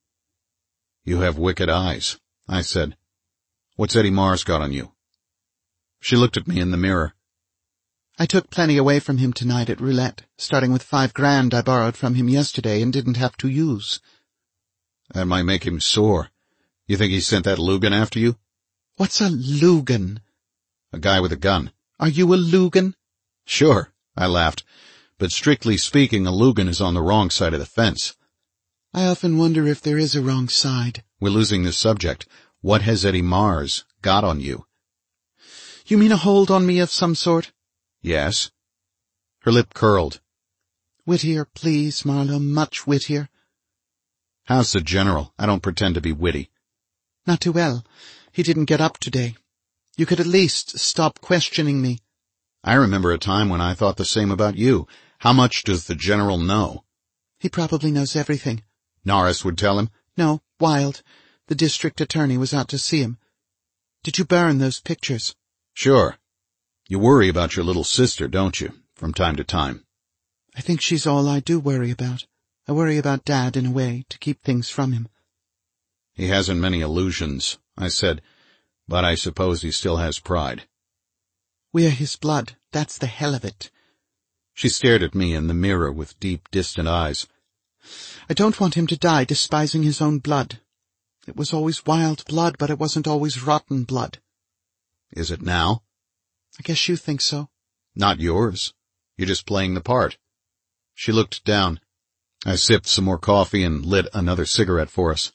"You have wicked eyes," I said. "What's Eddie Mars got on you?" She looked at me in the mirror. I took plenty away from him tonight at roulette, starting with five grand I borrowed from him yesterday and didn't have to use. That might make him sore. You think he sent that Lugan after you? What's a Lugan? A guy with a gun. Are you a Lugan? Sure, I laughed. But strictly speaking, a Lugan is on the wrong side of the fence. I often wonder if there is a wrong side. We're losing this subject. What has Eddie Mars got on you? You mean a hold on me of some sort? Yes. Her lip curled. Wittier, please, Marlowe, much wittier. How's the general? I don't pretend to be witty. Not too well. He didn't get up today. You could at least stop questioning me. I remember a time when I thought the same about you. How much does the general know? He probably knows everything. Norris would tell him? No, Wilde. The district attorney was out to see him. Did you burn those pictures? Sure. You worry about your little sister, don't you, from time to time? I think she's all I do worry about. I worry about Dad in a way, to keep things from him. He hasn't many illusions, I said, but I suppose he still has pride. We're his blood. That's the hell of it. She stared at me in the mirror with deep, distant eyes. I don't want him to die despising his own blood. It was always wild blood, but it wasn't always rotten blood. Is it now? I guess you think so. Not yours. You're just playing the part. She looked down. I sipped some more coffee and lit another cigarette for us.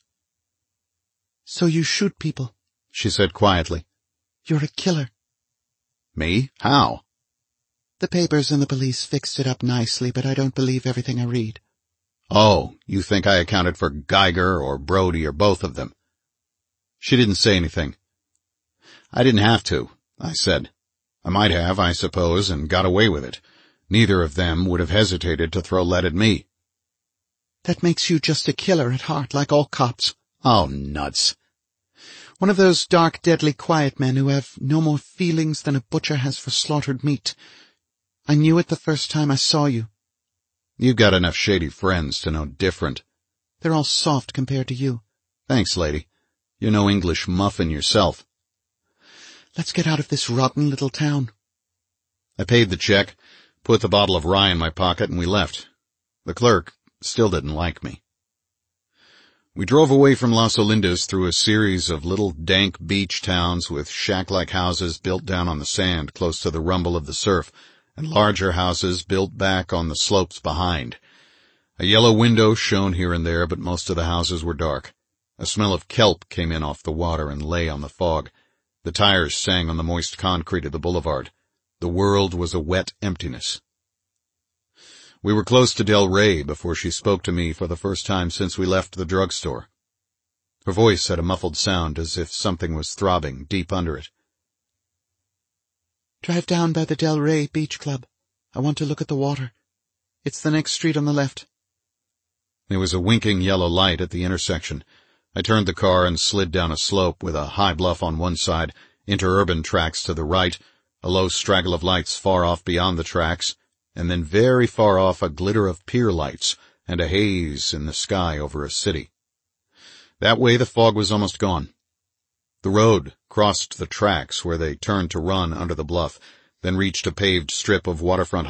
So you shoot people, she said quietly. You're a killer. Me? How? The papers and the police fixed it up nicely, but I don't believe everything I read. Oh, you think I accounted for Geiger or Brody or both of them? She didn't say anything. I didn't have to, I said. I might have, I suppose, and got away with it. Neither of them would have hesitated to throw lead at me. That makes you just a killer at heart, like all cops. Oh, nuts. One of those dark, deadly, quiet men who have no more feelings than a butcher has for slaughtered meat. I knew it the first time I saw you. You've got enough shady friends to know different. They're all soft compared to you. Thanks, lady. You're no English muffin yourself. Let's get out of this rotten little town. I paid the check, put the bottle of rye in my pocket, and we left. The clerk still didn't like me. We drove away from Las Olindas through a series of little dank beach towns with shack-like houses built down on the sand close to the rumble of the surf, and larger houses built back on the slopes behind. A yellow window shone here and there, but most of the houses were dark. A smell of kelp came in off the water and lay on the fog. The tires sang on the moist concrete of the boulevard. The world was a wet emptiness. We were close to Del Rey before she spoke to me for the first time since we left the drugstore. Her voice had a muffled sound as if something was throbbing deep under it. Drive down by the Del Rey Beach Club. I want to look at the water. It's the next street on the left. There was a winking yellow light at the intersection. I turned the car and slid down a slope with a high bluff on one side, interurban tracks to the right, a low straggle of lights far off beyond the tracks, and then very far off a glitter of pier lights and a haze in the sky over a city. That way the fog was almost gone. The road crossed the tracks where they turned to run under the bluff, then reached a paved strip of waterfront